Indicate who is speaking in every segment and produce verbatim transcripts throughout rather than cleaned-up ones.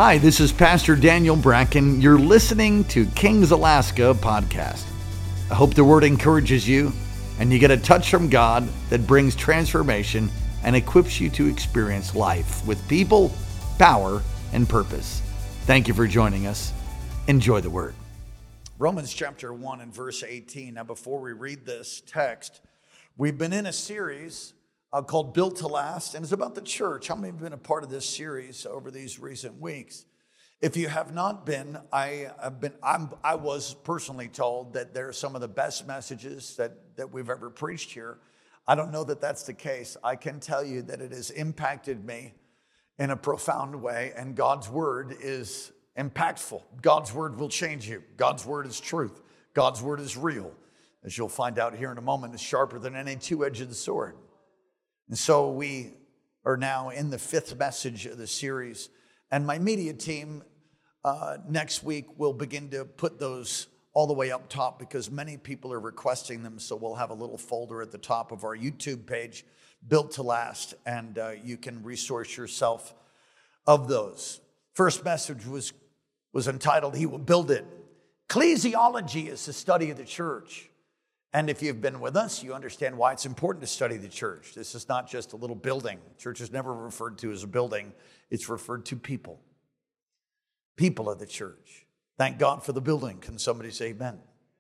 Speaker 1: Hi, this is Pastor Daniel Bracken. You're listening to Kings Alaska podcast. I hope the word encourages you and you get a touch from God that brings transformation and equips you to experience life with people, power, and purpose. Thank you for joining us. Enjoy the word.
Speaker 2: Romans chapter one and verse eighteen. Now, before we read this text, we've been in a series uh, called Built to Last, and it's about the church. How many have been a part of this series over these recent weeks? If you have not been, I have been. I'm, I was personally told that they're some of the best messages that, that we've ever preached here. I don't know that that's the case. I can tell you that it has impacted me in a profound way, and God's word is impactful. God's word will change you. God's word is truth. God's word is real. As you'll find out here in a moment, it's sharper than any two-edged sword. And so we are now in the fifth message of the series, and my media team uh, next week will begin to put those all the way up top because many people are requesting them. So we'll have a little folder at the top of our YouTube page, Built to Last, and uh, you can resource yourself of those. First message was, was entitled, He Will Build It. Ecclesiology is the study of the church. And if you've been with us, you understand why it's important to study the church. This is not just a little building. Church is never referred to as a building. It's referred to people. People of the church. Thank God for the building. Can somebody say amen?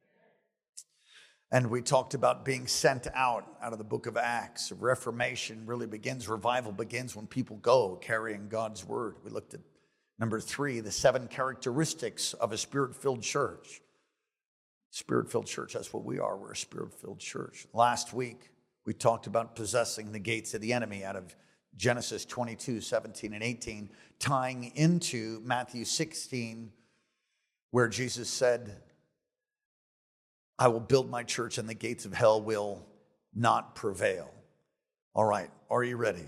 Speaker 2: And we talked about being sent out, out of the book of Acts. Reformation really begins, revival begins when people go carrying God's word. We looked at number three, the seven characteristics of a spirit-filled church. Spirit-filled church, that's what we are. We're a spirit-filled church. Last week, we talked about possessing the gates of the enemy out of Genesis twenty-two, seventeen, and eighteen, tying into Matthew sixteen, where Jesus said, I will build my church and the gates of hell will not prevail. All right, are you ready?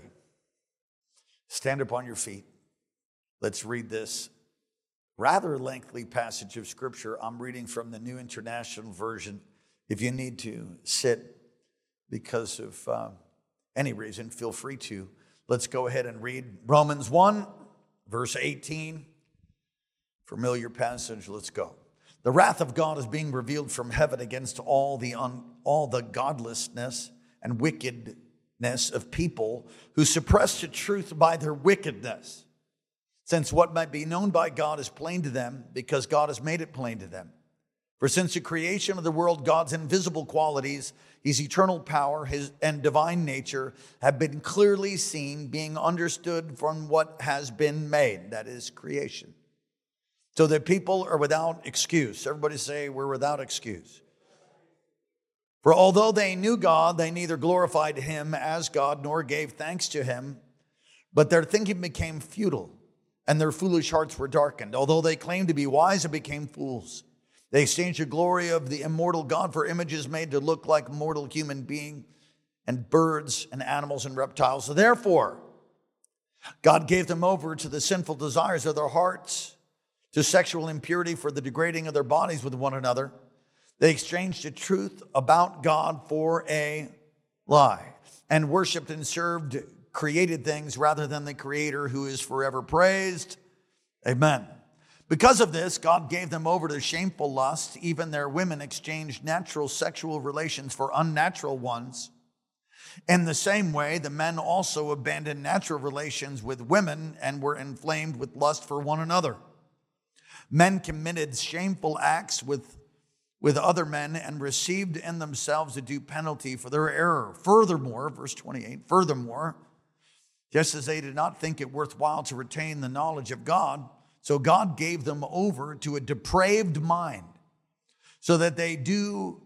Speaker 2: Stand up on your feet. Let's read this rather lengthy passage of scripture. I'm reading from the New International Version. If you need to sit because of uh, any reason, feel free to. Let's go ahead and read Romans one, verse eighteen. Familiar passage, let's go. The wrath of God is being revealed from heaven against all the un, all the godlessness and wickedness of people who suppress the truth by their wickedness. Since what might be known by God is plain to them, because God has made it plain to them. For since the creation of the world, God's invisible qualities, his eternal power, his and divine nature have been clearly seen, being understood from what has been made, that is creation. So that people are without excuse. Everybody say, we're without excuse. For although they knew God, they neither glorified him as God nor gave thanks to him, but their thinking became futile, and their foolish hearts were darkened. Although they claimed to be wise and became fools. They exchanged the glory of the immortal God for images made to look like mortal human beings and birds and animals and reptiles. So therefore, God gave them over to the sinful desires of their hearts, to sexual impurity for the degrading of their bodies with one another. They exchanged the truth about God for a lie and worshiped and served created things rather than the Creator who is forever praised. Amen. Because of this, God gave them over to shameful lust. Even their women exchanged natural sexual relations for unnatural ones. In the same way, the men also abandoned natural relations with women and were inflamed with lust for one another. Men committed shameful acts with, with other men and received in themselves a due penalty for their error. Furthermore, verse twenty-eight, furthermore, just as they did not think it worthwhile to retain the knowledge of God, so God gave them over to a depraved mind, so that they do,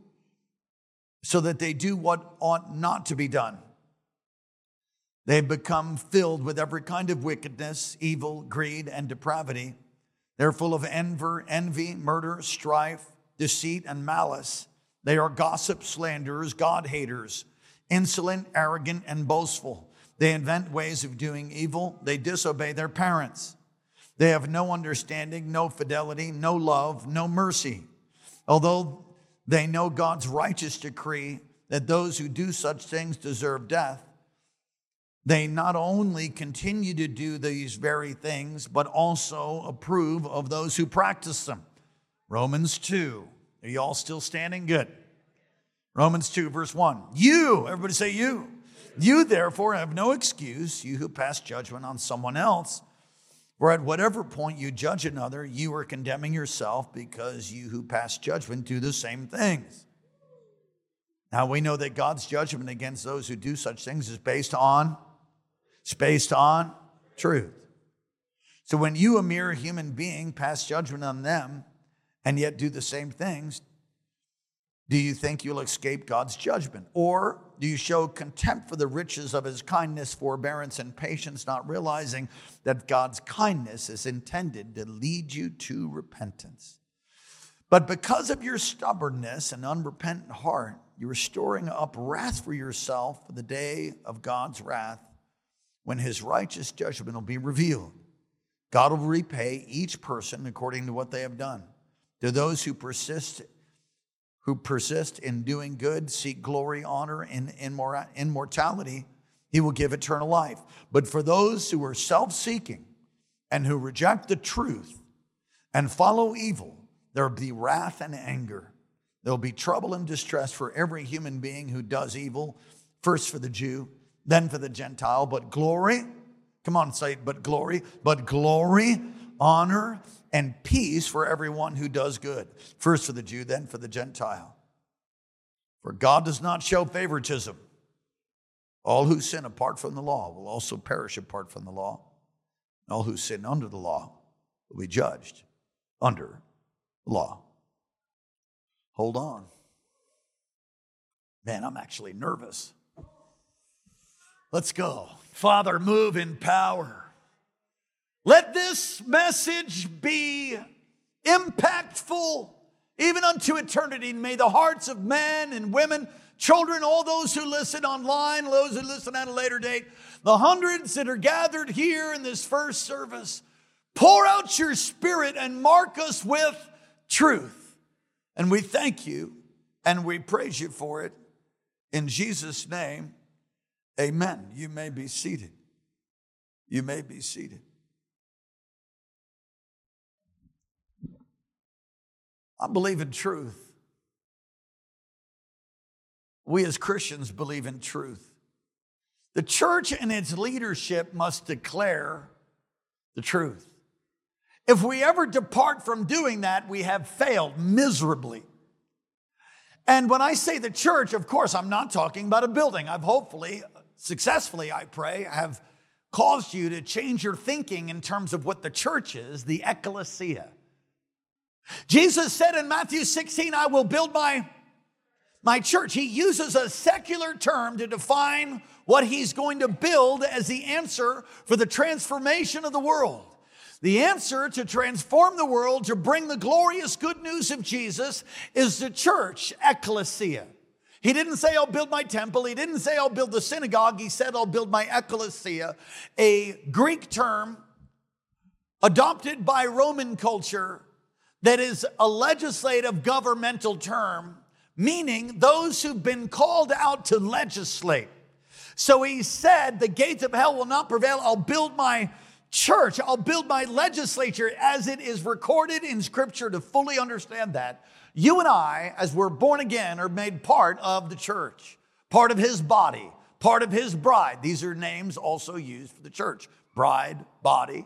Speaker 2: so that they do what ought not to be done. They become filled with every kind of wickedness, evil, greed, and depravity. They're full of envy, envy, murder, strife, deceit, and malice. They are gossips, slanderers, God-haters, insolent, arrogant, and boastful. They invent ways of doing evil. They disobey their parents. They have no understanding, no fidelity, no love, no mercy. Although they know God's righteous decree that those who do such things deserve death, They not only continue to do these very things, but also approve of those who practice them. Romans two. Are you all still standing? Good. Romans two, verse one. You, everybody say you. You therefore have no excuse, you who pass judgment on someone else. For at whatever point you judge another, you are condemning yourself, because you who pass judgment do the same things. Now we know that God's judgment against those who do such things is based on, it's based on truth. So when you, a mere human being, pass judgment on them and yet do the same things, do you think you'll escape God's judgment? Or do you show contempt for the riches of his kindness, forbearance, and patience, not realizing that God's kindness is intended to lead you to repentance? But because of your stubbornness and unrepentant heart, you are storing up wrath for yourself for the day of God's wrath, when his righteous judgment will be revealed. God will repay each person according to what they have done. To those who persist who persist in doing good, seek glory, honor, and immortality, he will give eternal life. But for those who are self-seeking and who reject the truth and follow evil, there will be wrath and anger. There will be trouble and distress for every human being who does evil, first for the Jew, then for the Gentile. But glory, come on, say it, but glory, but glory, honor, and peace for everyone who does good. First for the Jew, then for the Gentile. For God does not show favoritism. All who sin apart from the law will also perish apart from the law. And all who sin under the law will be judged under the law. Hold on. Man, I'm actually nervous. Let's go. Father, move in power. Let this message be impactful even unto eternity. May the hearts of men and women, children, all those who listen online, those who listen at a later date, the hundreds that are gathered here in this first service, pour out your Spirit and mark us with truth. And we thank you and we praise you for it. In Jesus' name, amen. You may be seated. You may be seated. I believe in truth. We as Christians believe in truth. The church and its leadership must declare the truth. If we ever depart from doing that, we have failed miserably. And when I say the church, of course, I'm not talking about a building. I've hopefully, successfully, I pray, have caused you to change your thinking in terms of what the church is, the ecclesia. Jesus said in Matthew sixteen, I will build my, my church. He uses a secular term to define what he's going to build as the answer for the transformation of the world. The answer to transform the world, to bring the glorious good news of Jesus, is the church, ecclesia. He didn't say, I'll build my temple. He didn't say, I'll build the synagogue. He said, I'll build my ecclesia, a Greek term adopted by Roman culture that is a legislative governmental term, meaning those who've been called out to legislate. So he said, the gates of hell will not prevail. I'll build my church. I'll build my legislature, as it is recorded in Scripture. To fully understand that, you and I, as we're born again, are made part of the church, part of his body, part of his bride. These are names also used for the church. Bride, body.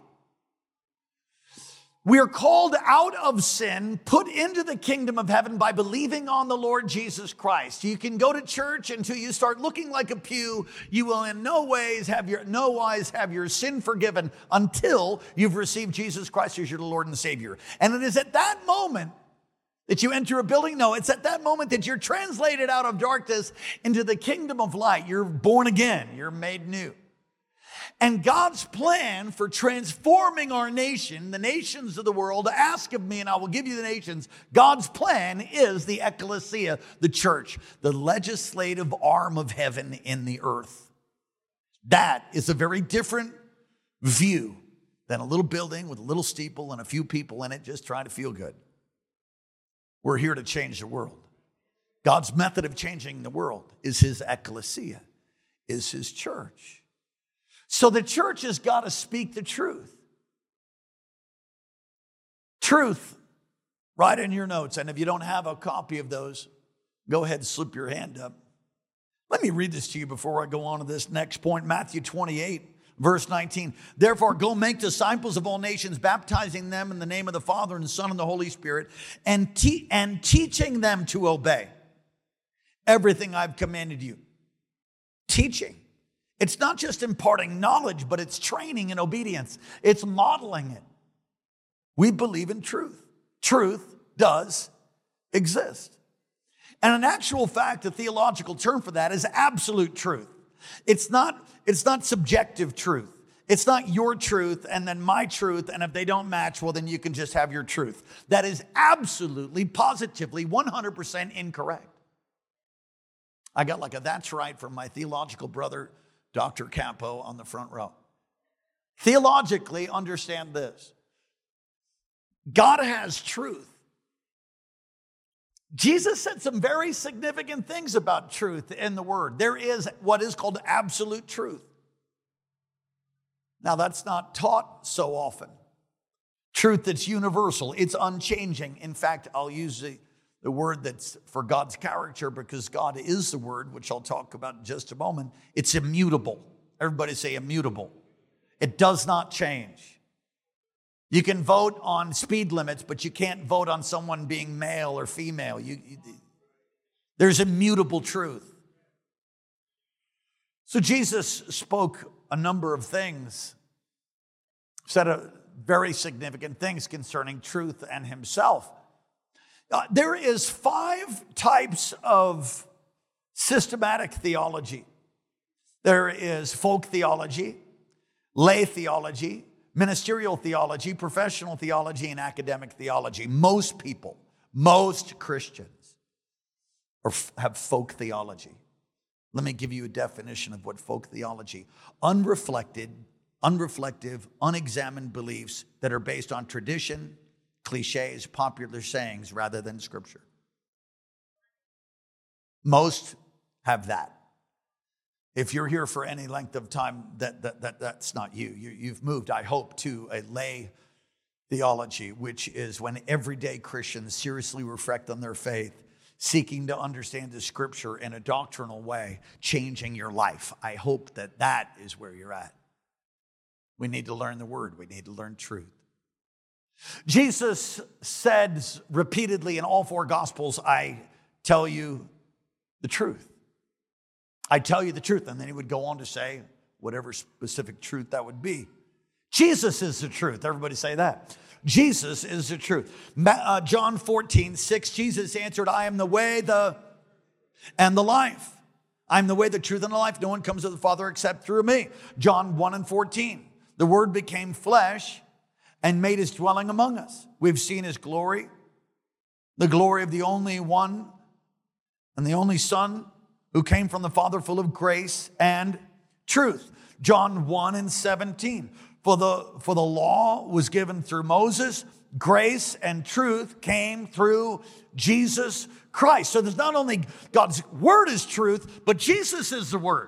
Speaker 2: We are called out of sin, put into the kingdom of heaven by believing on the Lord Jesus Christ. You can go to church until you start looking like a pew. You will in no ways have your no wise have your sin forgiven until you've received Jesus Christ as your Lord and Savior. And it is at that moment that you enter a building. No, it's at that moment that you're translated out of darkness into the kingdom of light. You're born again. You're made new. And God's plan for transforming our nation, the nations of the world, ask of me and I will give you the nations. God's plan is the ecclesia, the church, the legislative arm of heaven in the earth. That is a very different view than a little building with a little steeple and a few people in it just trying to feel good. We're here to change the world. God's method of changing the world is his ecclesia, is his church. So the church has got to speak the truth. Truth, write in your notes. And if you don't have a copy of those, go ahead and slip your hand up. Let me read this to you before I go on to this next point. Matthew twenty-eight, verse nineteen. Therefore, go make disciples of all nations, baptizing them in the name of the Father and the Son and the Holy Spirit, and, te- and teaching them to obey everything I've commanded you. Teaching. It's not just imparting knowledge, but it's training in obedience. It's modeling it. We believe in truth. Truth does exist. And in actual fact, the theological term for that is absolute truth. It's not, it's not subjective truth. It's not your truth and then my truth, and if they don't match, well, then you can just have your truth. That is absolutely, positively, one hundred percent incorrect. I got like a that's right from my theological brother, Doctor Campo, on the front row. Theologically, understand this. God has truth. Jesus said some very significant things about truth in the Word. There is what is called absolute truth. Now, that's not taught so often. Truth that's universal. It's unchanging. In fact, I'll use the, the word that's for God's character because God is the Word, which I'll talk about in just a moment. It's immutable. Everybody say immutable. It does not change. You can vote on speed limits, but you can't vote on someone being male or female. You, you, there's immutable truth. So Jesus spoke a number of things, said a very significant things concerning truth and himself. Uh, there is five types of systematic theology. There is folk theology, lay theology, ministerial theology, professional theology, and academic theology. Most people, most Christians are, have folk theology. Let me give you a definition of what folk theology. Unreflected, unreflective, unexamined beliefs that are based on tradition, cliches, popular sayings, rather than Scripture. Most have that. If you're here for any length of time, that, that, that that's not you. you. You've moved, I hope, to a lay theology, which is when everyday Christians seriously reflect on their faith, seeking to understand the Scripture in a doctrinal way, changing your life. I hope that that is where you're at. We need to learn the Word. We need to learn truth. Jesus said repeatedly in all four Gospels, I tell you the truth. I tell you the truth. And then he would go on to say whatever specific truth that would be. Jesus is the truth. Everybody say that. Jesus is the truth. Uh, John fourteen, six, Jesus answered, I am the way, the, and the life. I'm the way, the truth, and the life. No one comes to the Father except through me. John one and fourteen, the Word became flesh and made his dwelling among us. We've seen his glory, the glory of the only one and the only Son who came from the Father, full of grace and truth. John one and seventeen. For the, for the law was given through Moses, grace and truth came through Jesus Christ. So there's not only God's Word is truth, but Jesus is the Word.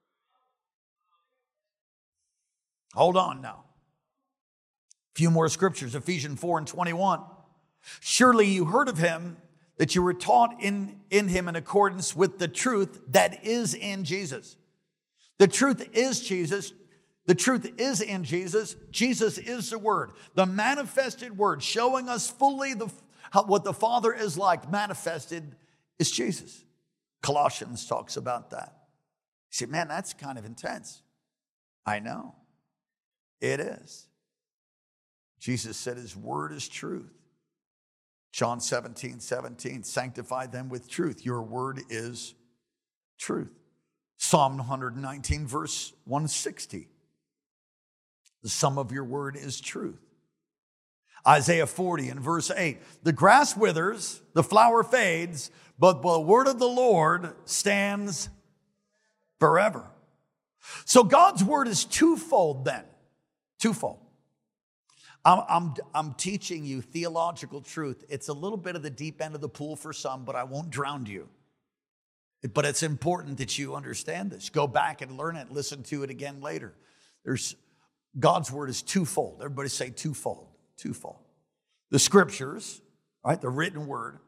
Speaker 2: Hold on now. A few more scriptures, Ephesians four and twenty-one. Surely you heard of him, that you were taught in, in him in accordance with the truth that is in Jesus. The truth is Jesus. The truth is in Jesus. Jesus is the Word, the manifested Word, showing us fully the, how, what the Father is like. Manifested is Jesus. Colossians talks about that. You say, man, that's kind of intense. I know. It is. Jesus said his Word is truth. John seventeen, seventeen, sanctify them with truth. Your word is truth. Psalm one nineteen, verse one sixty. The sum of your word is truth. Isaiah forty and verse eight. The grass withers, the flower fades, but the word of the Lord stands forever. So God's word is twofold then. Twofold. I'm, I'm, I'm teaching you theological truth. It's a little bit of the deep end of the pool for some, but I won't drown you. But it's important that you understand this. Go back and learn it. Listen to it again later. There's God's word is twofold. Everybody say twofold, twofold. The scriptures, right, the written word.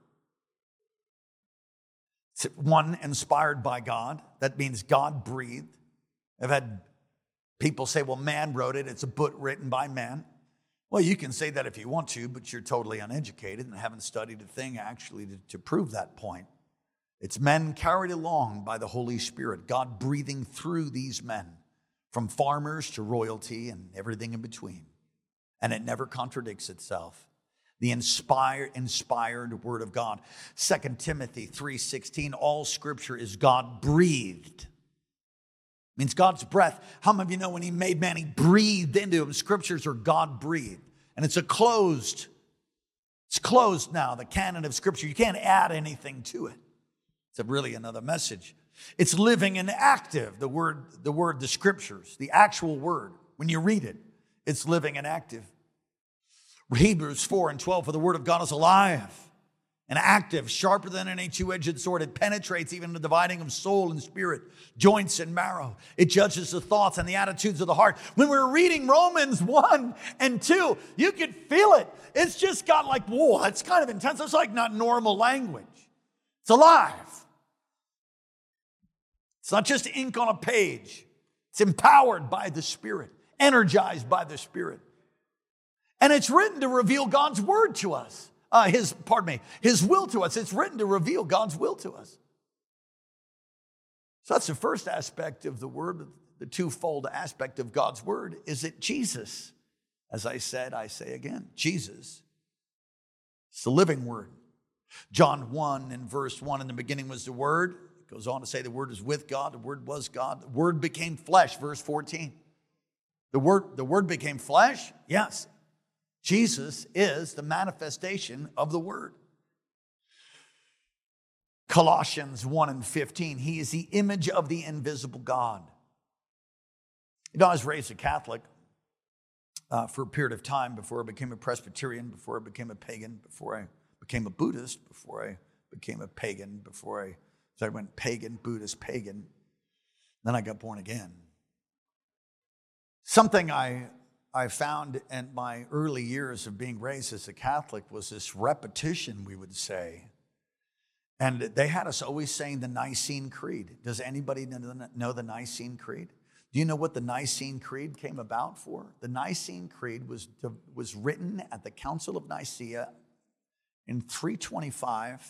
Speaker 2: It's one, inspired by God. That means God breathed. I've had people say, well, man wrote it. It's a book written by man. Well, you can say that if you want to, but you're totally uneducated and haven't studied a thing actually to, to prove that point. It's men carried along by the Holy Spirit, God breathing through these men, from farmers to royalty and everything in between. And it never contradicts itself. The inspired, inspired word of God. Second Timothy three sixteen, all scripture is God-breathed. Means God's breath. How many of you know when he made man, he breathed into him? Scriptures are God-breathed. And it's a closed, it's closed now, the canon of scripture. You can't add anything to it. It's a really another message. It's living and active, the word, the word, the scriptures, the actual word. When you read it, it's living and active. Hebrews four and twelve, for the word of God is alive and active, sharper than any two-edged sword. It penetrates even the dividing of soul and spirit, joints and marrow. It judges the thoughts and the attitudes of the heart. When we're reading Romans one and two, you can feel it. It's just got like, whoa, it's kind of intense. It's like not normal language. It's alive. It's not just ink on a page. It's empowered by the Spirit, energized by the Spirit. And it's written to reveal God's word to us. Uh, his, pardon me, his will to us. It's written to reveal God's will to us. So that's the first aspect of the word, the twofold aspect of God's word, is that Jesus, as I said, I say again, Jesus, it's the living word. John one and verse one, in the beginning was the word. It goes on to say the word is with God, the word was God. The word became flesh, verse fourteen. The word, the word became flesh, yes. Jesus is the manifestation of the word. Colossians one and fifteen, he is the image of the invisible God. You know, I was raised a Catholic uh, for a period of time before I became a Presbyterian, before I became a pagan, before I became a Buddhist, before I became a pagan, before I, so I went pagan, Buddhist, pagan. Then I got born again. Something I I found in my early years of being raised as a Catholic was this repetition, we would say. And they had us always saying the Nicene Creed. Does anybody know the Nicene Creed? Do you know what the Nicene Creed came about for? The Nicene Creed was, was written at the Council of Nicaea in three twenty-five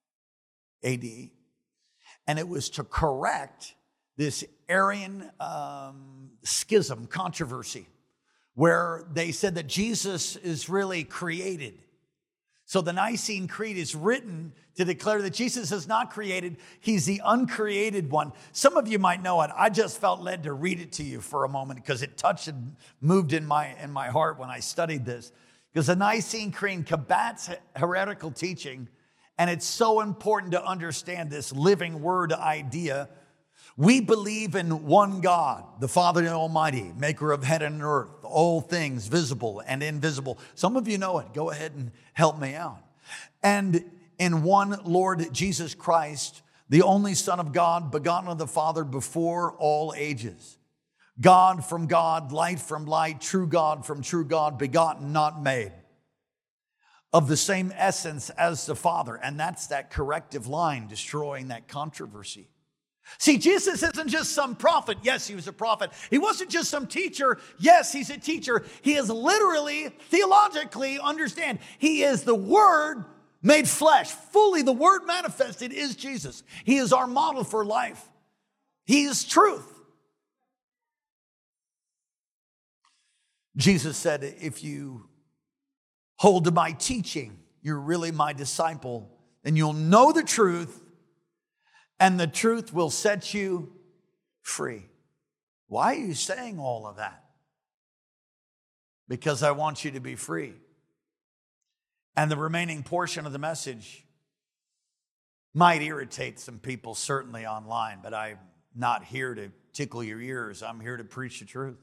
Speaker 2: A D. And it was to correct this Arian um, schism, controversy, where they said that Jesus is really created. So the Nicene Creed is written to declare that Jesus is not created. He's the uncreated one. Some of you might know it. I just felt led to read it to you for a moment because it touched and moved in my, in my heart when I studied this. Because the Nicene Creed combats heretical teaching, and it's so important to understand this living word idea. We believe in one God, the Father Almighty, maker of heaven and earth, all things visible and invisible. Some of you know it. Go ahead and help me out. And in one Lord Jesus Christ, the only Son of God, begotten of the Father before all ages. God from God, light from light, true God from true God, begotten, not made. Of the same essence as the Father. And that's that corrective line, destroying that controversy. See, Jesus isn't just some prophet. Yes, he was a prophet. He wasn't just some teacher. Yes, he's a teacher. He is literally, theologically, understand, he is the Word made flesh. Fully the Word manifested is Jesus. He is our model for life. He is truth. Jesus said, if you hold to my teaching, you're really my disciple, then you'll know the truth, and the truth will set you free. Why are you saying all of that? Because I want you to be free. And the remaining portion of the message might irritate some people, certainly online, but I'm not here to tickle your ears. I'm here to preach the truth.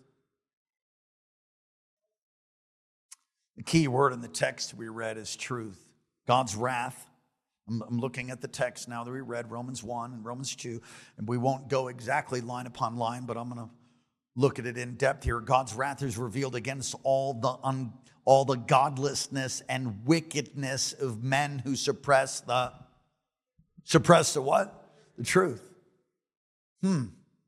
Speaker 2: The key word in the text we read is truth. God's wrath. I'm looking at the text now that we read, Romans one and Romans two, and we won't go exactly line upon line, but I'm going to look at it in depth here. God's wrath is revealed against all the un, all the godlessness and wickedness of men who suppress the suppress the what? The truth. Hmm.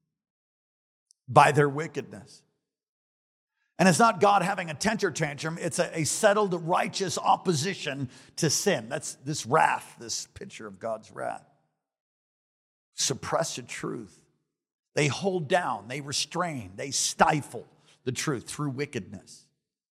Speaker 2: By their wickedness. And it's not God having a temper tantrum. It's a, a settled, righteous opposition to sin. That's this wrath, this picture of God's wrath. Suppress the truth. They hold down, they restrain, they stifle the truth through wickedness.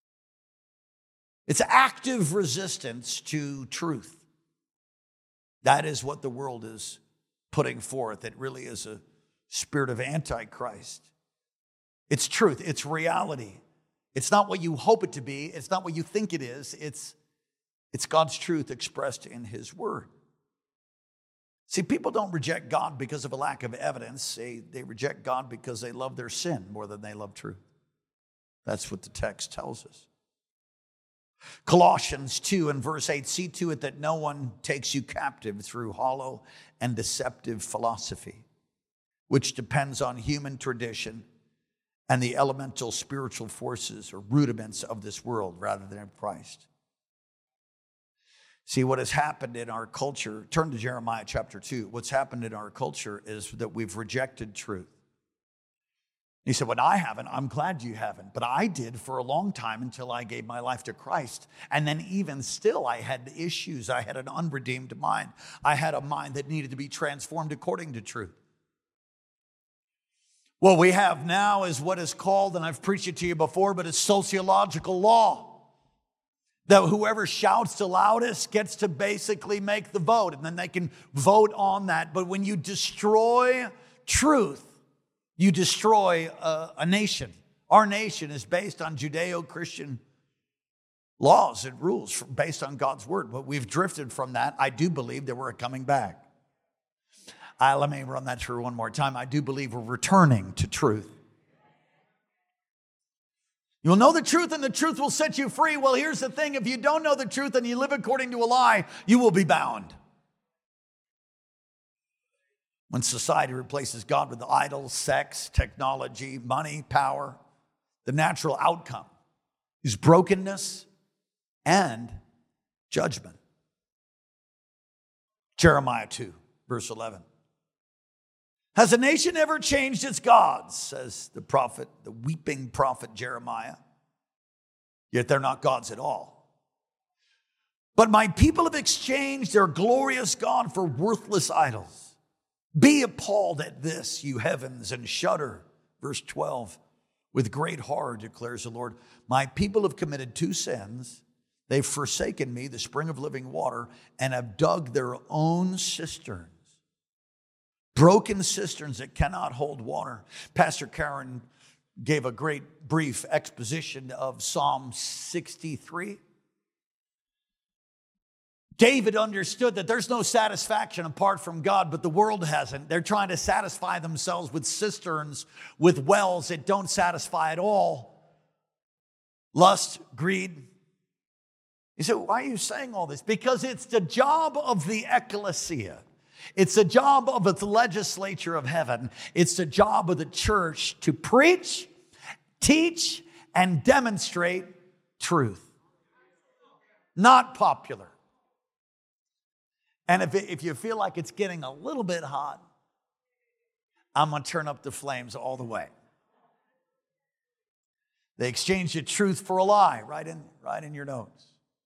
Speaker 2: It's active resistance to truth. That is what the world is putting forth. It really is a spirit of Antichrist. It's truth, it's reality. It's not what you hope it to be. It's not what you think it is. It's, it's God's truth expressed in His Word. See, people don't reject God because of a lack of evidence. They, they reject God because they love their sin more than they love truth. That's what the text tells us. Colossians two and verse eight, see to it that no one takes you captive through hollow and deceptive philosophy, which depends on human tradition and the elemental spiritual forces or rudiments of this world rather than of Christ. See, what has happened in our culture, turn to Jeremiah chapter two. What's happened in our culture is that we've rejected truth. He said, well, I haven't. I'm glad you haven't. But I did for a long time until I gave my life to Christ. And then even still, I had issues. I had an unredeemed mind. I had a mind that needed to be transformed according to truth. What we have now is what is called, and I've preached it to you before, but it's sociological law. That whoever shouts the loudest gets to basically make the vote, and then they can vote on that. But when you destroy truth, you destroy a, a nation. Our nation is based on Judeo-Christian laws and rules based on God's word. But we've drifted from that. I do believe that we're coming back. Uh, let me run that through one more time. I do believe we're returning to truth. You'll know the truth and the truth will set you free. Well, here's the thing. If you don't know the truth and you live according to a lie, you will be bound. When society replaces God with idols, sex, technology, money, power, the natural outcome is brokenness and judgment. Jeremiah two, verse eleven. Has a nation ever changed its gods, says the prophet, the weeping prophet Jeremiah? Yet they're not gods at all. But my people have exchanged their glorious God for worthless idols. Be appalled at this, you heavens, and shudder. Verse twelve, with great horror declares the Lord, my people have committed two sins. They've forsaken me, the spring of living water, and have dug their own cisterns. Broken cisterns that cannot hold water. Pastor Karen gave a great brief exposition of Psalm sixty-three. David understood that there's no satisfaction apart from God, but the world hasn't. They're trying to satisfy themselves with cisterns, with wells that don't satisfy at all. Lust, greed. You say, why are you saying all this? Because it's the job of the ecclesia. It's the job of the legislature of heaven. It's the job of the church to preach, teach, and demonstrate truth. Not popular. And if, if you feel like it's getting a little bit hot, I'm going to turn up the flames all the way. They exchanged the truth for a lie, right in, right in your notes.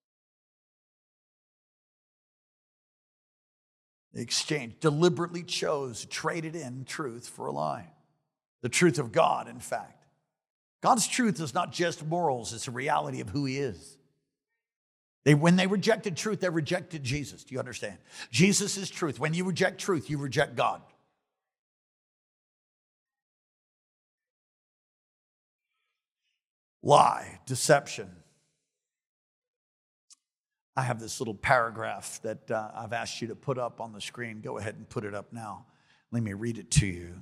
Speaker 2: They exchanged, deliberately chose, traded in truth for a lie. The truth of God, in fact. God's truth is not just morals, it's a reality of who He is. They, when they rejected truth, they rejected Jesus. Do you understand? Jesus is truth. When you reject truth, you reject God. Lie, deception. I have this little paragraph that uh, I've asked you to put up on the screen. Go ahead and put it up now. Let me read it to you.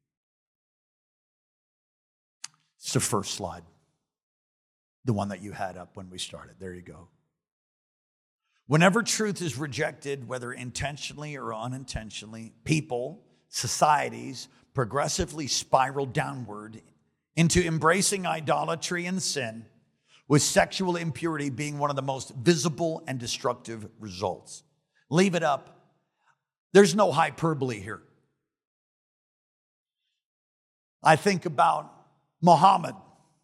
Speaker 2: It's the first slide. The one that you had up when we started. There you go. Whenever truth is rejected, whether intentionally or unintentionally, people, societies progressively spiral downward into embracing idolatry and sin, with sexual impurity being one of the most visible and destructive results. Leave it up. There's no hyperbole here. I think about Muhammad.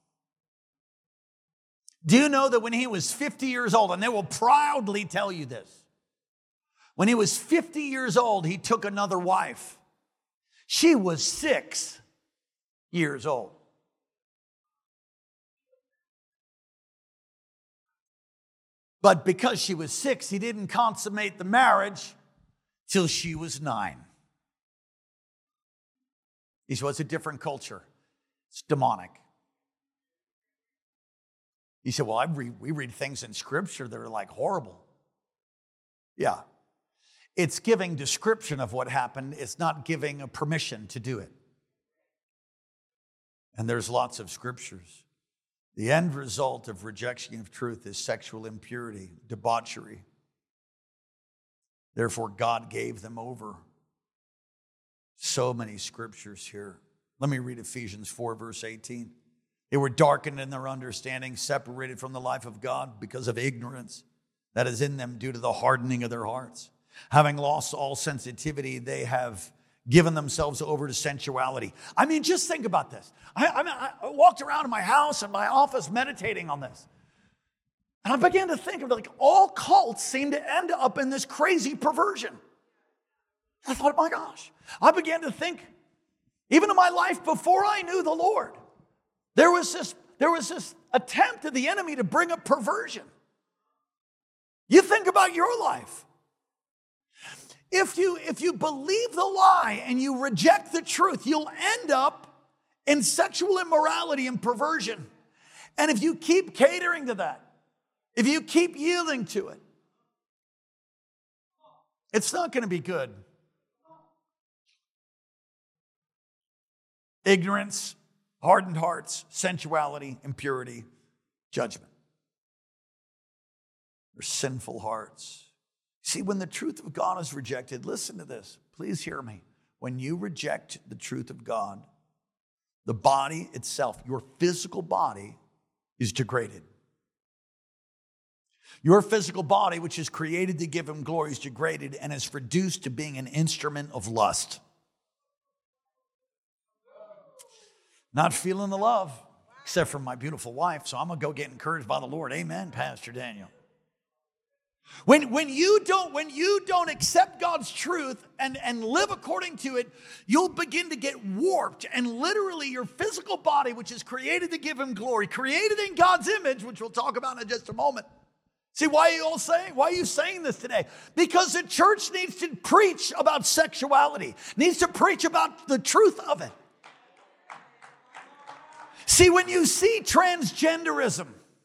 Speaker 2: Do you know that when he was fifty years old, and they will proudly tell you this, when he was fifty years old, he took another wife. She was six years old. But because she was six, he didn't consummate the marriage till she was nine. He said, well, it's a different culture. It's demonic. He said, well, I read, we read things in Scripture that are like horrible. Yeah. It's giving description of what happened. It's not giving a permission to do it. And there's lots of scriptures. The end result of rejection of truth is sexual impurity, debauchery. Therefore, God gave them over. So many scriptures here. Let me read Ephesians four, verse eighteen. They were darkened in their understanding, separated from the life of God because of ignorance that is in them due to the hardening of their hearts. Having lost all sensitivity, they have given themselves over to sensuality. I mean, just think about this. I, I, I walked around in my house and my office meditating on this. And I began to think of like all cults seem to end up in this crazy perversion. I thought, my gosh. I began to think, even in my life before I knew the Lord, there was this, there was this attempt of the enemy to bring up perversion. You think about your life. If you, if you believe the lie and you reject the truth, you'll end up in sexual immorality and perversion. And if you keep catering to that, if you keep yielding to it, it's not going to be good. Ignorance, hardened hearts, sensuality, impurity, judgment. They're sinful hearts. See, when the truth of God is rejected, listen to this. Please hear me. When you reject the truth of God, the body itself, your physical body, is degraded. Your physical body, which is created to give him glory, is degraded and is reduced to being an instrument of lust. Not feeling the love, except for my beautiful wife, so I'm going to go get encouraged by the Lord. Amen, Pastor Daniel. When, when, you don't, when you don't accept God's truth and, and live according to it, you'll begin to get warped. And literally your physical body, which is created to give him glory, created in God's image, which we'll talk about in just a moment. See, why are you all saying, why are you saying this today? Because the church needs to preach about sexuality, needs to preach about the truth of it. See, when you see transgenderism,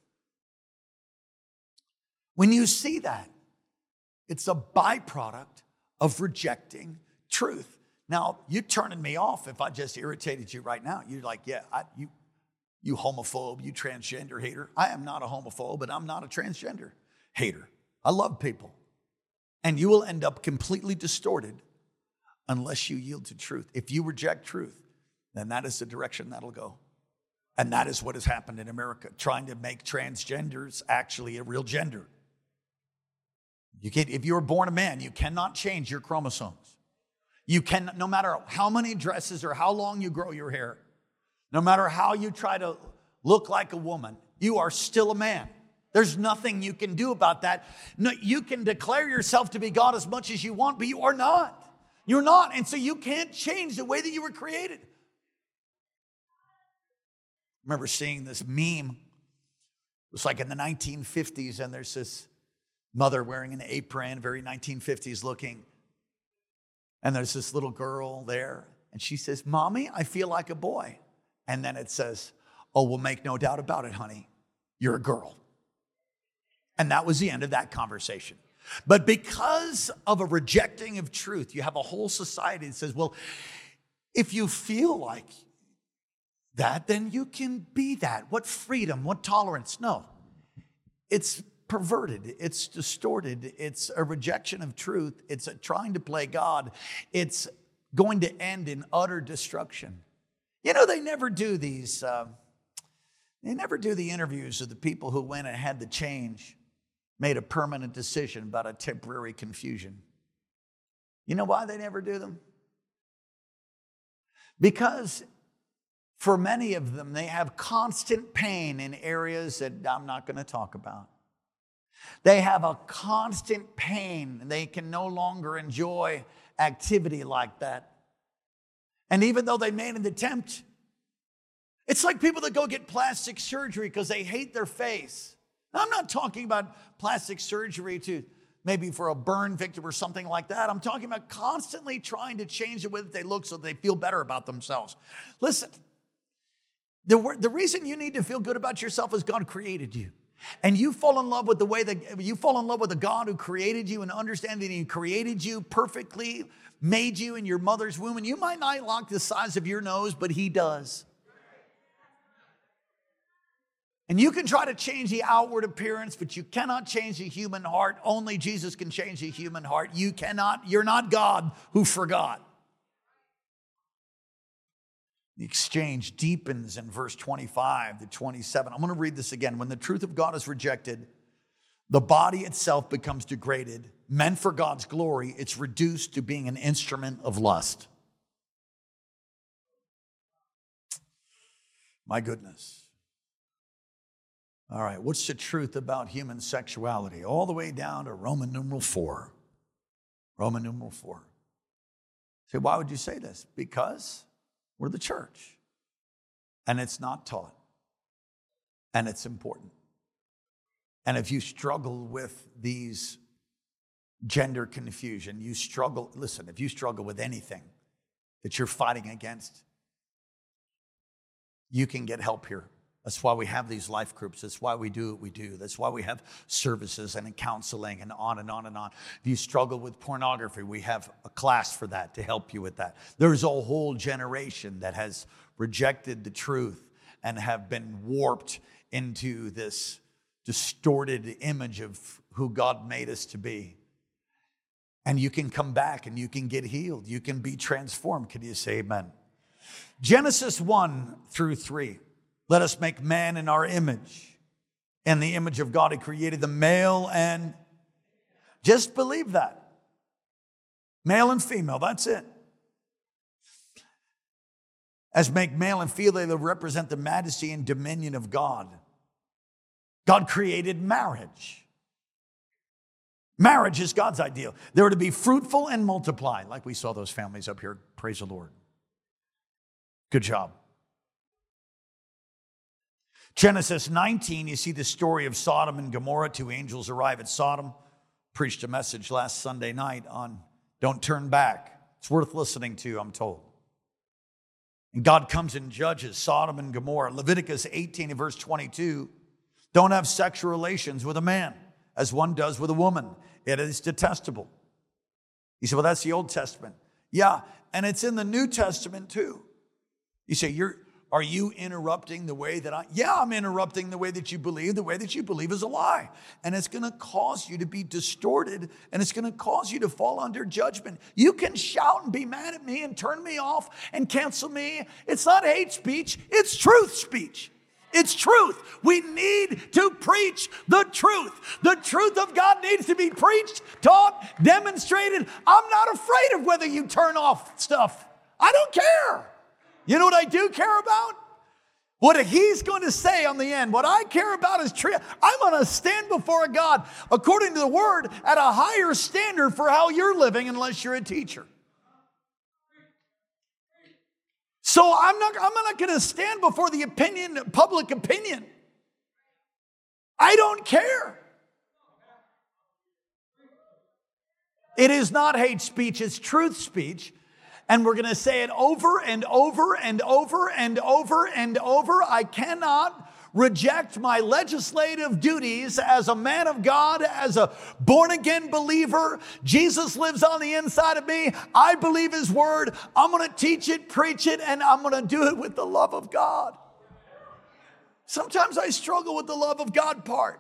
Speaker 2: when you see that, it's a byproduct of rejecting truth. Now, you're turning me off if I just irritated you right now. You're like, yeah, I, you, you homophobe, you transgender hater. I am not a homophobe, but I'm not a transgender hater. I love people. And you will end up completely distorted unless you yield to truth. If you reject truth, then that is the direction that'll go. And that is what has happened in America, trying to make transgenders actually a real gender. You can, if you were born a man, you cannot change your chromosomes. You can, no matter how many dresses or how long you grow your hair, no matter how you try to look like a woman, you are still a man. There's nothing you can do about that. No, you can declare yourself to be God as much as you want, but you are not. You're not, and so you can't change the way that you were created. I remember seeing this meme. It was like in the nineteen fifties, and there's this mother wearing an apron, very nineteen fifties looking. And there's this little girl there, and she says, "Mommy, I feel like a boy." And then it says, "Oh, we'll make no doubt about it, honey. You're a girl." And that was the end of that conversation. But because of a rejecting of truth, you have a whole society that says, well, if you feel like that, then you can be that. What freedom, what tolerance? No, it's perverted, it's distorted, it's a rejection of truth, it's a trying to play God, it's going to end in utter destruction. You know, they never do these, uh, they never do the interviews of the people who went and had the change, made a permanent decision about a temporary confusion. You know why they never do them? Because for many of them, they have constant pain in areas that I'm not going to talk about. They have a constant pain. They can no longer enjoy activity like that. And even though they made an attempt, it's like people that go get plastic surgery because they hate their face. Now, I'm not talking about plastic surgery to maybe for a burn victim or something like that. I'm talking about constantly trying to change the way that they look so they feel better about themselves. Listen, the, the reason you need to feel good about yourself is God created you. And you fall in love with the way that you fall in love with the God who created you and understand that He created you perfectly, made you in your mother's womb. And you might not like the size of your nose, but He does. And you can try to change the outward appearance, but you cannot change the human heart. Only Jesus can change the human heart. You cannot, you're not God who forgot. The exchange deepens in verse twenty-five to twenty-seven. I'm going to read this again. When the truth of God is rejected, the body itself becomes degraded. Meant for God's glory, it's reduced to being an instrument of lust. My goodness. All right, what's the truth about human sexuality? All the way down to Roman numeral four. Roman numeral four. So why would you say this? Because we're the church. And it's not taught. And it's important. And if you struggle with these gender confusion, you struggle, listen, if you struggle with anything that you're fighting against, you can get help here. That's why we have these life groups. That's why we do what we do. That's why we have services and counseling and on and on and on. If you struggle with pornography, we have a class for that to help you with that. There's a whole generation that has rejected the truth and have been warped into this distorted image of who God made us to be. And you can come back and you can get healed. You can be transformed. Can you say amen? Genesis one through three. Let us make man in our image. In the image of God, He created the male and... Just believe that. Male and female, that's it. As make male and female, they represent the majesty and dominion of God. God created marriage. Marriage is God's ideal. They were to be fruitful and multiply, like we saw those families up here. Praise the Lord. Good job. Genesis nineteen, you see the story of Sodom and Gomorrah. Two angels arrive at Sodom. Preached a message last Sunday night on don't turn back. It's worth listening to, I'm told. And God comes and judges Sodom and Gomorrah. Leviticus eighteen and verse twenty-two, don't have sexual relations with a man as one does with a woman. It is detestable. You say, well, that's the Old Testament. Yeah, and it's in the New Testament too. You say, you're... Are you interrupting the way that I, yeah, I'm interrupting the way that you believe. The way that you believe is a lie. And it's going to cause you to be distorted, and it's going to cause you to fall under judgment. You can shout and be mad at me and turn me off and cancel me. It's not hate speech. It's truth speech. It's truth. We need to preach the truth. The truth of God needs to be preached, taught, demonstrated. I'm not afraid of whether you turn off stuff. I don't care. You know what I do care about? What He's going to say on the end. What I care about is truth. I'm going to stand before God, according to the Word, at a higher standard for how you're living unless you're a teacher. So I'm not, I'm not going to stand before the opinion, public opinion. I don't care. It is not hate speech, it's truth speech. And we're going to say it over and over and over and over and over. I cannot reject my legislative duties as a man of God, as a born-again believer. Jesus lives on the inside of me. I believe His word. I'm going to teach it, preach it, and I'm going to do it with the love of God. Sometimes I struggle with the love of God part.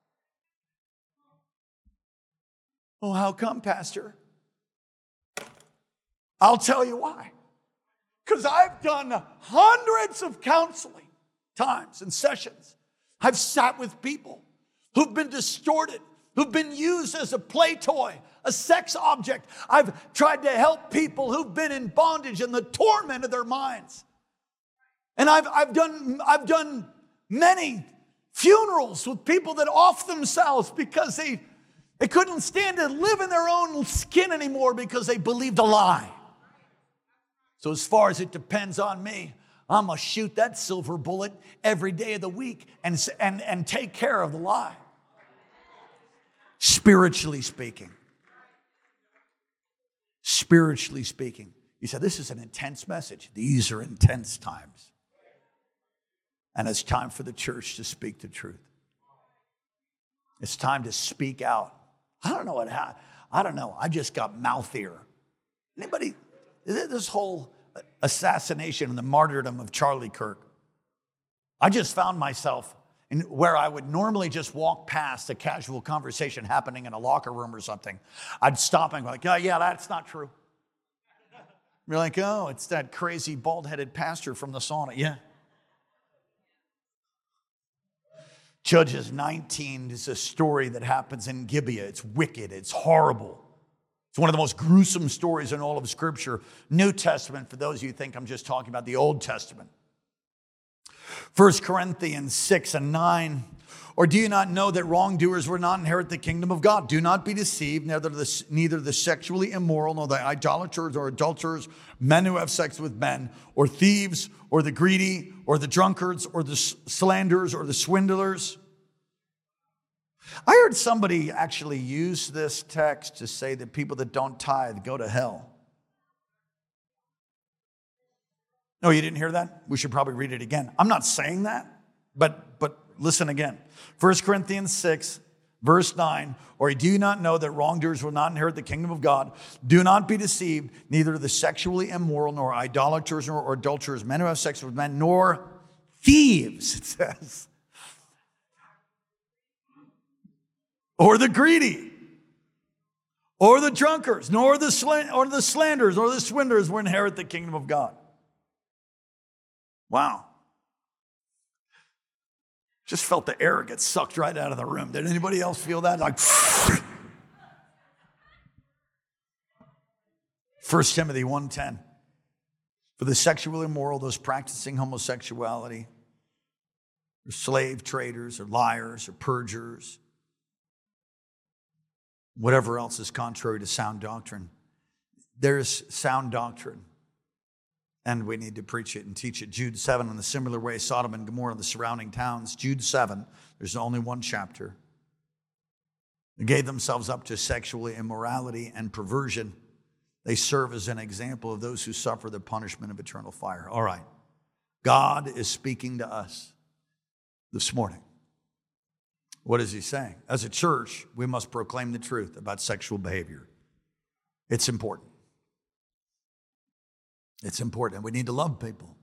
Speaker 2: Oh, how come, Pastor? I'll tell you why. Because I've done hundreds of counseling times and sessions. I've sat with people who've been distorted, who've been used as a play toy, a sex object. I've tried to help people who've been in bondage and the torment of their minds. And I've, I've done, I've done many funerals with people that off themselves because they, they couldn't stand to live in their own skin anymore because they believed a lie. So as far as it depends on me, I'm going to shoot that silver bullet every day of the week and, and, and take care of the lie. Spiritually speaking. Spiritually speaking. You said, this is an intense message. These are intense times. And it's time for the church to speak the truth. It's time to speak out. I don't know what happened. I don't know. I just got mouth ear. Anybody, this whole assassination and the martyrdom of Charlie Kirk. I just found myself in where I would normally just walk past a casual conversation happening in a locker room or something. I'd stop and go like, oh yeah, that's not true. You're like, oh, it's that crazy bald-headed pastor from the sauna. Yeah. Judges nineteen is a story that happens in Gibeah. It's wicked. It's horrible. It's one of the most gruesome stories in all of Scripture. New Testament, for those of you who think I'm just talking about the Old Testament. First Corinthians six and nine. Or do you not know that wrongdoers will not inherit the kingdom of God? Do not be deceived, neither the, neither the sexually immoral, nor the idolaters or adulterers, men who have sex with men, or thieves, or the greedy, or the drunkards, or the slanderers, or the swindlers. I heard somebody actually use this text to say that people that don't tithe go to hell. No, you didn't hear that? We should probably read it again. I'm not saying that, but but listen again. First Corinthians six, verse nine. Or do you not know that wrongdoers will not inherit the kingdom of God? Do not be deceived, neither the sexually immoral, nor idolaters, nor adulterers, men who have sex with men, nor thieves, it says. Or the greedy, or the drunkards, nor the sl- or the slanderers, or the swindlers will inherit the kingdom of God. Wow. Just felt the air get sucked right out of the room. Did anybody else feel that? Like, First Timothy one ten. For the sexually immoral, those practicing homosexuality, or slave traders, or liars, or perjurers, whatever else is contrary to sound doctrine. There's sound doctrine, and we need to preach it and teach it. Jude seven, in the similar way, Sodom and Gomorrah and the surrounding towns. Jude seven, there's only one chapter. They gave themselves up to sexual immorality and perversion. They serve as an example of those who suffer the punishment of eternal fire. All right. God is speaking to us this morning. What is he saying? As a church, we must proclaim the truth about sexual behavior. It's important. It's important. We need to love people.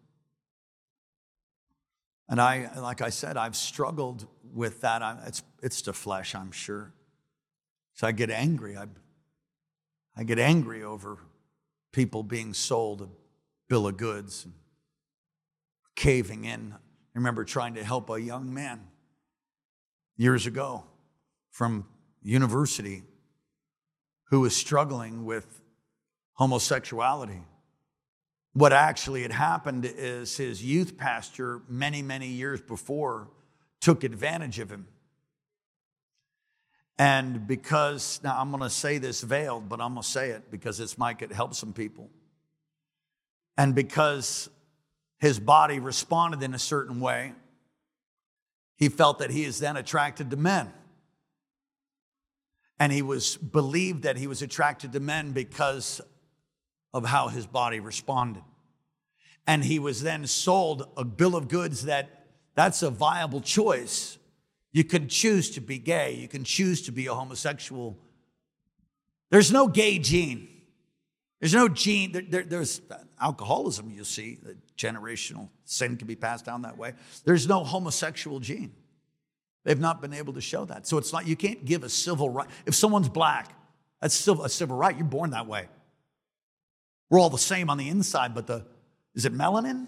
Speaker 2: And I, like I said, I've struggled with that. I, it's, it's the flesh, I'm sure. So I get angry. I, I get angry over people being sold a bill of goods and caving in. I remember trying to help a young man years ago from university who was struggling with homosexuality. What actually had happened is his youth pastor many, many years before took advantage of him. And because, now I'm going to say this veiled, but I'm going to say it because it's might help some people. And because his body responded in a certain way, he felt that he is then attracted to men. And he was believed that he was attracted to men because of how his body responded. And he was then sold a bill of goods that that's a viable choice. You can choose to be gay. You can choose to be a homosexual. There's no gay gene. There's no gene. There, there, there's alcoholism, you see. The generational sin can be passed down that way. There's no homosexual gene. They've not been able to show that. So it's not, you can't give a civil right. If someone's black, that's civil, a civil right. You're born that way. We're all the same on the inside, but the, Is it melanin?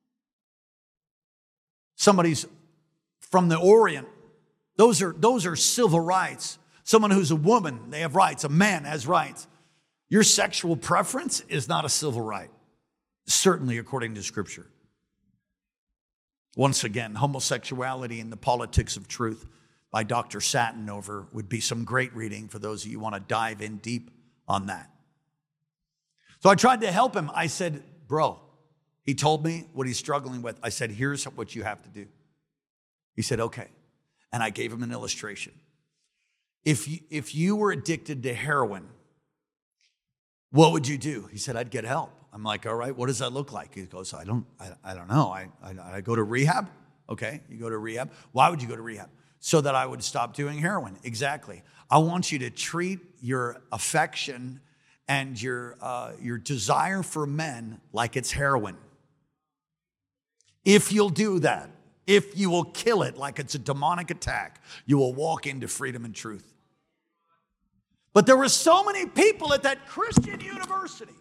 Speaker 2: Somebody's from the Orient. Those are, those are civil rights. Someone who's a woman, they have rights. A man has rights. Your sexual preference is not a civil right, certainly according to Scripture. Once again, Homosexuality and the Politics of Truth by Doctor Satinover would be some great reading for those of you who want to dive in deep on that. So I tried to help him. I said, bro, he told me what he's struggling with. I said, here's what you have to do. He said, okay. And I gave him an illustration. If you, if you were addicted to heroin, what would you do? He said, I'd get help. I'm like, all right, what does that look like? He goes, I don't, I, I don't know. I, I, I go to rehab. Okay, you go to rehab. Why would you go to rehab? So that I would stop doing heroin. Exactly. I want you to treat your affection and your, uh, your desire for men like it's heroin. If you'll do that, if you will kill it like it's a demonic attack, you will walk into freedom and truth. But there were so many people at that Christian university.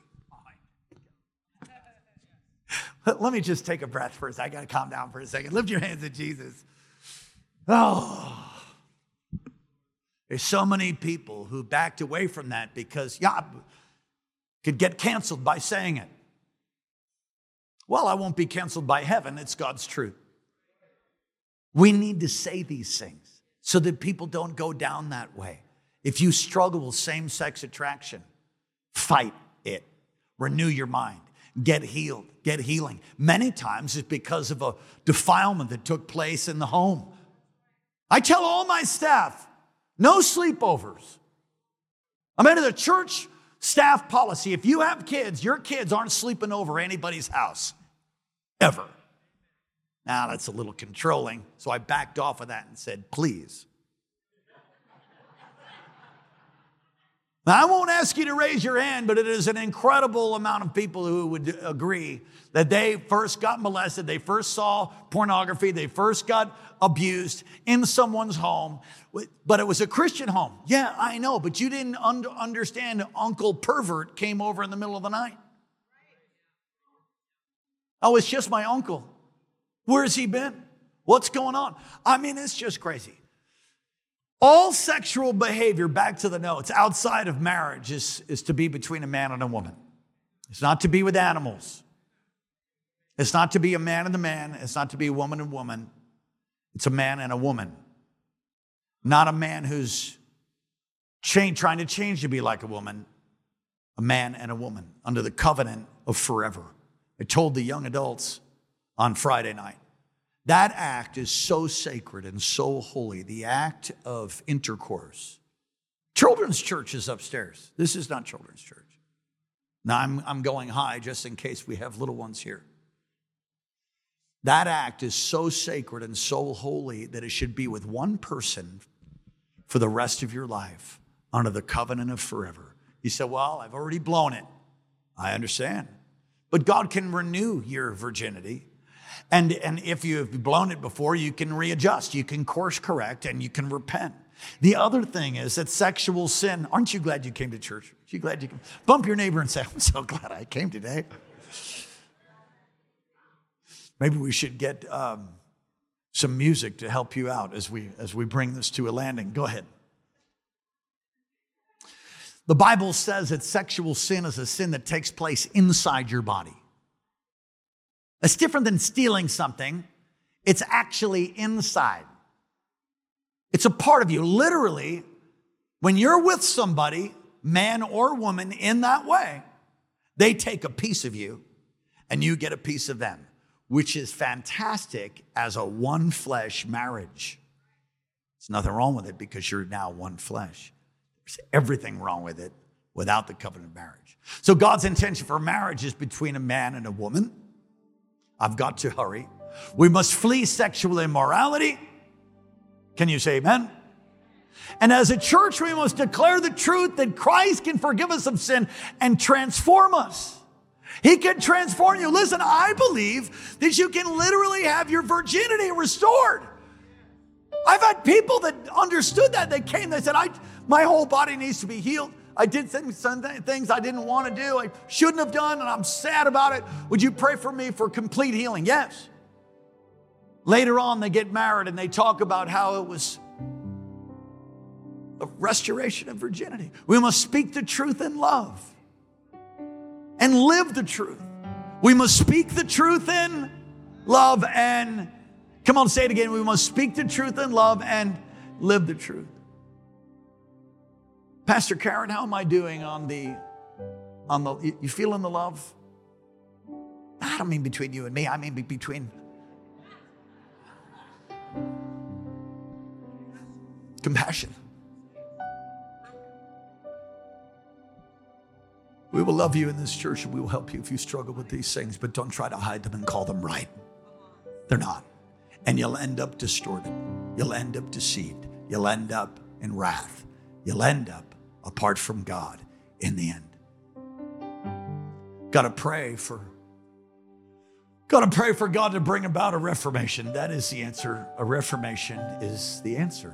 Speaker 2: Let me just take a breath first. I got to calm down for a second. Lift your hands to Jesus. Oh, there's so many people who backed away from that because, yeah, could get canceled by saying it. Well, I won't be canceled by heaven. It's God's truth. We need to say these things so that people don't go down that way. If you struggle with same-sex attraction, fight it. Renew your mind. Get healed. Get healing. Many times it's because of a defilement that took place in the home. I tell all my staff, no sleepovers. I'm into the church staff policy. If you have kids, your kids aren't sleeping over anybody's house. Ever. Now, that's a little controlling, so I backed off of that and said, please. Now, I won't ask you to raise your hand, but it is an incredible amount of people who would agree that they first got molested, they first saw pornography, they first got abused in someone's home, but it was a Christian home. Yeah, I know, but you didn't un- understand Uncle Pervert came over in the middle of the night. Oh, it's just my uncle. Where's he been? What's going on? I mean, it's just crazy. All sexual behavior, back to the notes, outside of marriage is, is to be between a man and a woman. It's not to be with animals. It's not to be a man and a man. It's not to be a woman and woman. It's a man and a woman. Not a man who's change, trying to change to be like a woman. A man and a woman under the covenant of forever. I told the young adults on Friday night, that act is so sacred and so holy, the act of intercourse. Children's church is upstairs. This is not children's church. Now, I'm, I'm going high just in case we have little ones here. That act is so sacred and so holy that it should be with one person for the rest of your life under the covenant of forever. You say, well, I've already blown it. I understand. But God can renew your virginity. And, and if you've blown it before, you can readjust, you can course correct, and you can repent. The other thing is that sexual sin, aren't you glad you came to church? Aren't you glad you came? Bump your neighbor and say, I'm so glad I came today. Maybe we should get um, some music to help you out as we, as we bring this to a landing. Go ahead. The Bible says that sexual sin is a sin that takes place inside your body. It's different than stealing something. It's actually inside. It's a part of you. Literally, when you're with somebody, man or woman, in that way, they take a piece of you and you get a piece of them, which is fantastic as a one flesh marriage. There's nothing wrong with it because you're now one flesh. There's everything wrong with it without the covenant of marriage. So God's intention for marriage is between a man and a woman. I've got to hurry. We must flee sexual immorality. Can you say amen? And as a church, we must declare the truth that Christ can forgive us of sin and transform us. He can transform you. Listen, I believe that you can literally have your virginity restored. I've had people that understood that. They came, they said, I, my whole body needs to be healed. I did some things I didn't want to do, I shouldn't have done, and I'm sad about it. Would you pray for me for complete healing? Yes. Later on, they get married and they talk about how it was a restoration of virginity. We must speak the truth in love and live the truth. We must speak the truth in love and, come on, say it again. We must speak the truth in love and live the truth. Pastor Karen, how am I doing on the, on the, you, you feeling the love? I don't mean between you and me. I mean between compassion. We will love you in this church and we will help you if you struggle with these things, but don't try to hide them and call them right. They're not. And you'll end up distorted. You'll end up deceived. You'll end up in wrath. You'll end up apart from God in the end. Got to pray for, got to pray for God to bring about a reformation. That is the answer. A reformation is the answer.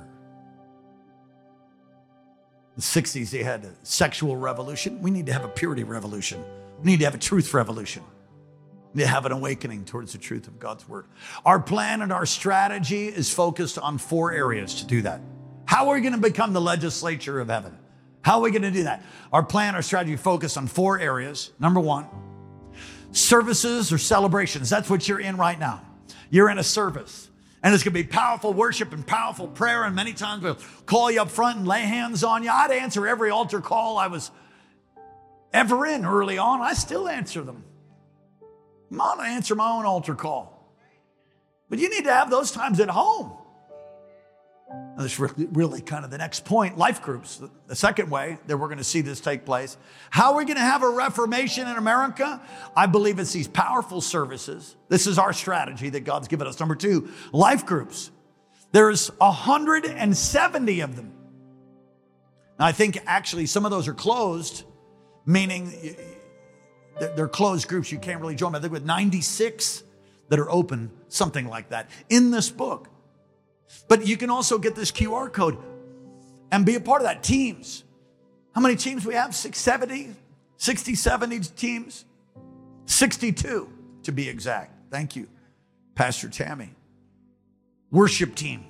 Speaker 2: In the sixties, they had a sexual revolution. We need to have a purity revolution. We need to have a truth revolution. We need to have an awakening towards the truth of God's word. Our plan and our strategy is focused on four areas to do that. How are we going to become the legislature of heaven? How are we going to do that? Our plan, our strategy focused on four areas. Number one, services or celebrations. That's what you're in right now. You're in a service. And it's going to be powerful worship and powerful prayer. And many times we'll call you up front and lay hands on you. I'd answer every altar call I was ever in early on. I still answer them. I'm not going to answer my own altar call. But you need to have those times at home. Now, this is really, really kind of the next point. Life groups, the second way that we're going to see this take place. How are we going to have a reformation in America? I believe it's these powerful services. This is our strategy that God's given us. Number two, life groups. There's one hundred seventy of them. Now, I think actually some of those are closed, meaning they're closed groups. You can't really join them. I think with ninety-six that are open, something like that, in this book. But you can also get this Q R code and be a part of that. Teams. How many teams we have? six, seventy, sixty, seventy teams? sixty-two to be exact. Thank you, Pastor Tammy. Worship team.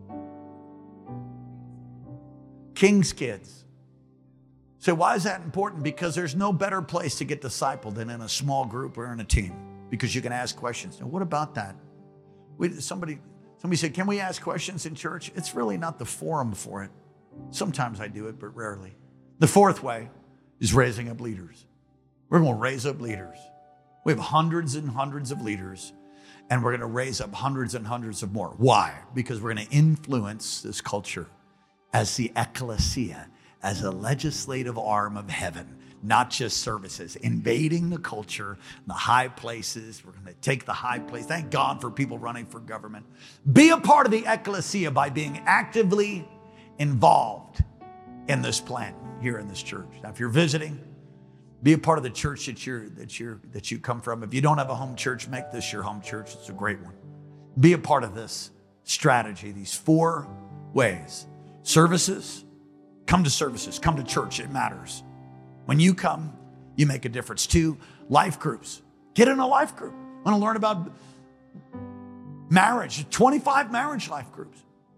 Speaker 2: King's Kids. So why is that important? Because there's no better place to get discipled than in a small group or in a team, because you can ask questions. Now, what about that? We, somebody... Somebody said, can we ask questions in church? It's really not the forum for it. Sometimes I do it, but rarely. The fourth way is raising up leaders. We're going to raise up leaders. We have hundreds and hundreds of leaders, and we're going to raise up hundreds and hundreds of more. Why? Because we're going to influence this culture as the ecclesia, as a legislative arm of heaven. Not just services, invading the culture, the high places. We're going to take the high place. Thank God for people running for government. Be a part of the ecclesia by being actively involved in this plan here in this church. Now, if you're visiting, be a part of the church that you're that you're that you come from. If you don't have a home church, make this your home church. It's a great one. Be a part of this strategy. These four ways: services. Come to services. Come to church. It matters. When you come, you make a difference. Two, life groups. Get in a life group. Want to learn about marriage, twenty-five marriage life groups.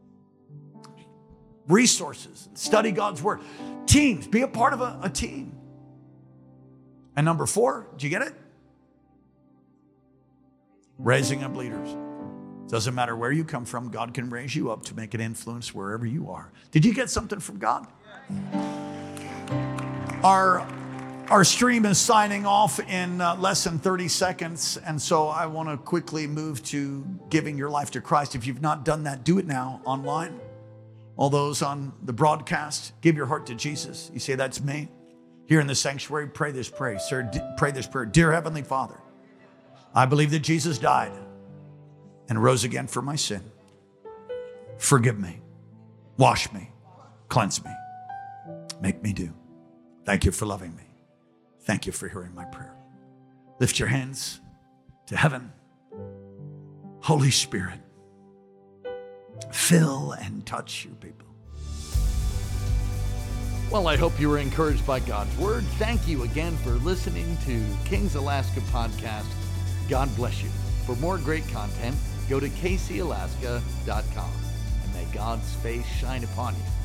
Speaker 2: Resources, study God's word. Teams, be a part of a, a team. And number four, did you get it? Raising up leaders. Doesn't matter where you come from, God can raise you up to make an influence wherever you are. Did you get something from God? Our, our stream is signing off in uh, less than thirty seconds. And so I want to quickly move to giving your life to Christ. If you've not done that, do it now online. All those on the broadcast, give your heart to Jesus. You say, that's me. Here in the sanctuary, pray this prayer. Sir, d- pray this prayer. Dear Heavenly Father, I believe that Jesus died and rose again for my sin. Forgive me. Wash me. Cleanse me. Make me do. Thank you for loving me. Thank you for hearing my prayer. Lift your hands to heaven. Holy Spirit, fill and touch your people.
Speaker 1: Well, I hope you were encouraged by God's Word. Thank you again for listening to Kings Alaska Podcast. God bless you. For more great content, go to k c alaska dot com, and may God's face shine upon you.